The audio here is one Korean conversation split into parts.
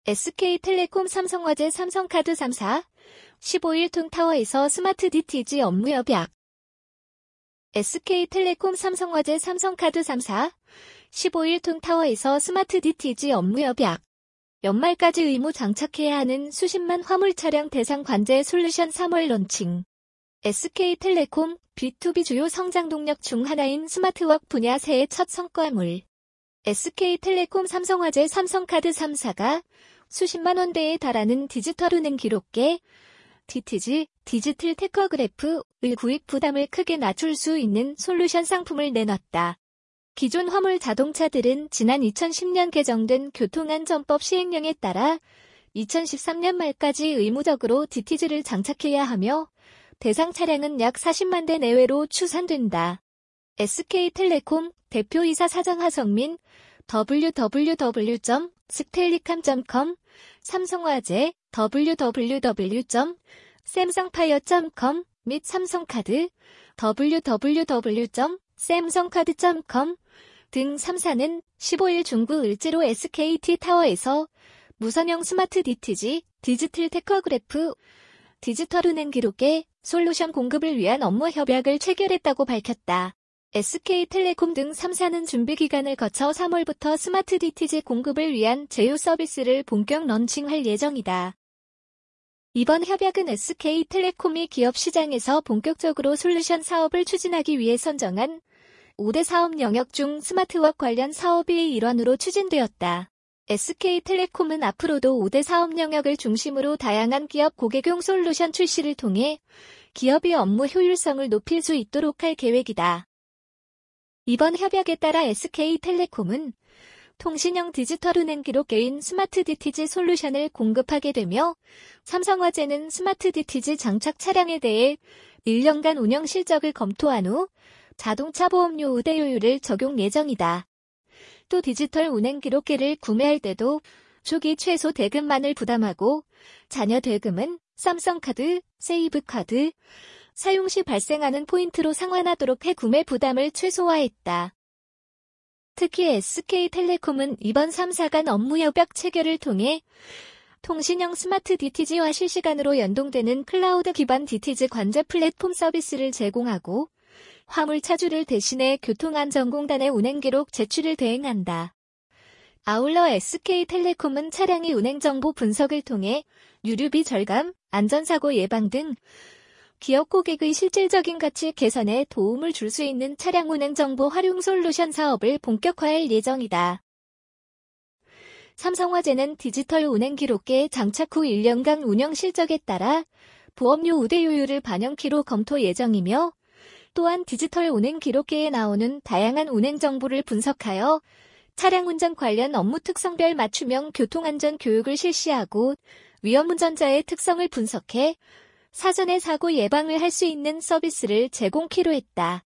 SK텔레콤 삼성화재 삼성카드 3사 15일 퉁타워에서 스마트 DTG 업무 협약. SK텔레콤 삼성화재 삼성카드 3사 15일 퉁타워에서 스마트 DTG 업무 협약. 연말까지 의무 장착해야 하는 수십만 화물 차량 대상 관제 솔루션 3월 론칭. SK텔레콤 B2B 주요 성장 동력 중 하나인 스마트워크 분야 새해 첫 성과물. SK텔레콤 삼성화재 삼성카드 3사가 수십만 원대에 달하는 디지털 은행 기록계 DTG 디지털 테커그래프의 구입 부담을 크게 낮출 수 있는 솔루션 상품을 내놨다. 기존 화물 자동차들은 지난 2010년 개정된 교통안전법 시행령에 따라 2013년 말까지 의무적으로 DTG를 장착해야 하며 대상 차량은 약 40만 대 내외로 추산된다. SK텔레콤 대표이사 사장 하성민 www.stellicam.com 삼성화재 www.samsungfire.com 및 삼성카드 www.samsungcard.com 등 3사는 15일 중구 을지로 SKT타워에서 무선형 스마트 DTG 디지털 테커그래프 디지털 은행 기록계 솔루션 공급을 위한 업무 협약을 체결했다고 밝혔다. SK텔레콤 등 3사는 준비 기간을 거쳐 3월부터 스마트 DTG 공급을 위한 제휴 서비스를 본격 런칭할 예정이다. 이번 협약은 SK텔레콤이 기업 시장에서 본격적으로 솔루션 사업을 추진하기 위해 선정한 5대 사업 영역 중 스마트워크 관련 사업의 일환으로 추진되었다. SK텔레콤은 앞으로도 5대 사업 영역을 중심으로 다양한 기업 고객용 솔루션 출시를 통해 기업의 업무 효율성을 높일 수 있도록 할 계획이다. 이번 협약에 따라 SK텔레콤은 통신형 디지털 은행 기록계인 스마트 DTG 솔루션을 공급하게 되며 삼성화재는 스마트 DTG 장착 차량에 대해 1년간 운영 실적을 검토한 후 자동차 보험료 우대효율을 적용 예정이다. 또 디지털 운행 기록계를 구매할 때도 초기 최소 대금만을 부담하고 잔여 대금은 삼성카드, 세이브카드, 사용 시 발생하는 포인트로 상환하도록 해 구매 부담을 최소화했다. 특히 SK텔레콤은 이번 3사 간 업무 협약 체결을 통해 통신형 스마트 DTG와 실시간으로 연동되는 클라우드 기반 DTG 관제 플랫폼 서비스를 제공하고 화물 차주를 대신해 교통안전공단의 운행 기록 제출을 대행한다. 아울러 SK텔레콤은 차량의 운행 정보 분석을 통해 유류비 절감, 안전사고 예방 등 기업 고객의 실질적인 가치 개선에 도움을 줄 수 있는 차량 운행 정보 활용 솔루션 사업을 본격화할 예정이다. 삼성화재는 디지털 운행 기록계 장착 후 1년간 운영 실적에 따라 보험료 우대효율을 반영키로 검토 예정이며 또한 디지털 운행 기록계에 나오는 다양한 운행 정보를 분석하여 차량 운전 관련 업무 특성별 맞춤형 교통안전 교육을 실시하고 위험운전자의 특성을 분석해 사전에 사고 예방을 할 수 있는 서비스를 제공키로 했다.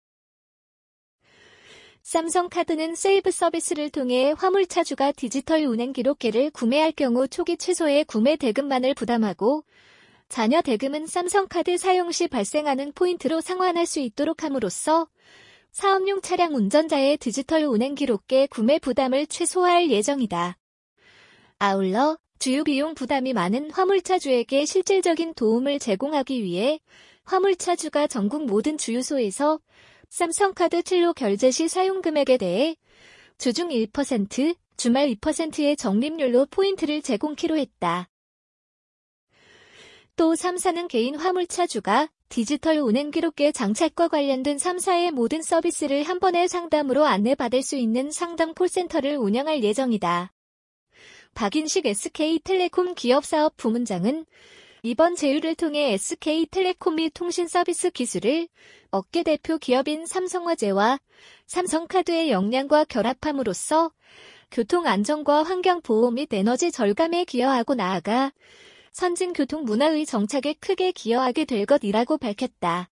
삼성카드는 세이브 서비스를 통해 화물차주가 디지털 운행 기록계를 구매할 경우 초기 최소의 구매 대금만을 부담하고 잔여 대금은 삼성카드 사용 시 발생하는 포인트로 상환할 수 있도록 함으로써 사업용 차량 운전자의 디지털 운행 기록계 구매 부담을 최소화할 예정이다. 아울러 주요 비용 부담이 많은 화물차주에게 실질적인 도움을 제공하기 위해 화물차주가 전국 모든 주유소에서 삼성카드 칠로 결제 시 사용 금액에 대해 주중 1%, 주말 2%의 적립률로 포인트를 제공키로 했다. 또 3사는 개인 화물차주가 디지털 운행 기록계 장착과 관련된 3사의 모든 서비스를 한 번의 상담으로 안내받을 수 있는 상담 콜센터를 운영할 예정이다. 박인식 SK텔레콤 기업사업 부문장은 이번 제휴를 통해 SK텔레콤이 통신 서비스 기술을 업계 대표 기업인 삼성화재와 삼성카드의 역량과 결합함으로써 교통안전과 환경보호 및 에너지 절감에 기여하고 나아가 선진 교통 문화의 정착에 크게 기여하게 될 것이라고 밝혔다.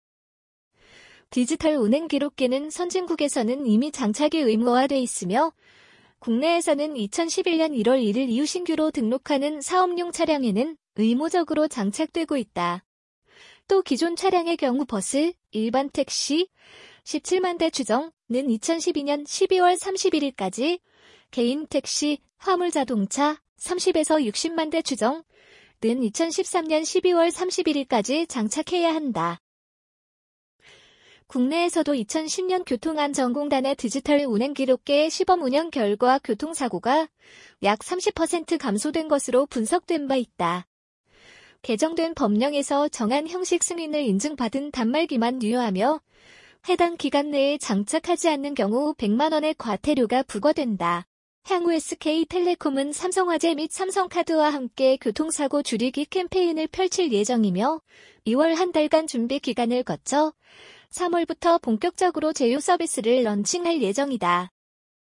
디지털 운행 기록계는 선진국에서는 이미 장착이 의무화돼 있으며 국내에서는 2011년 1월 1일 이후 신규로 등록하는 사업용 차량에는 의무적으로 장착되고 있다. 또 기존 차량의 경우 버스, 일반 택시, 17만 대 추정은 2012년 12월 31일까지 개인 택시, 화물 자동차, 30에서 60만 대 추정는 2013년 12월 31일까지 장착해야 한다. 국내에서도 2010년 교통안전공단의 디지털 운행 기록계 시범 운영 결과 교통사고가 약 30% 감소된 것으로 분석된 바 있다. 개정된 법령에서 정한 형식 승인을 인증받은 단말기만 유효하며 해당 기간 내에 장착하지 않는 경우 100만 원의 과태료가 부과된다. 향후 SK텔레콤은 삼성화재 및 삼성카드와 함께 교통사고 줄이기 캠페인을 펼칠 예정이며 2월 한 달간 준비 기간을 거쳐 3월부터 본격적으로 제휴 서비스를 런칭할 예정이다.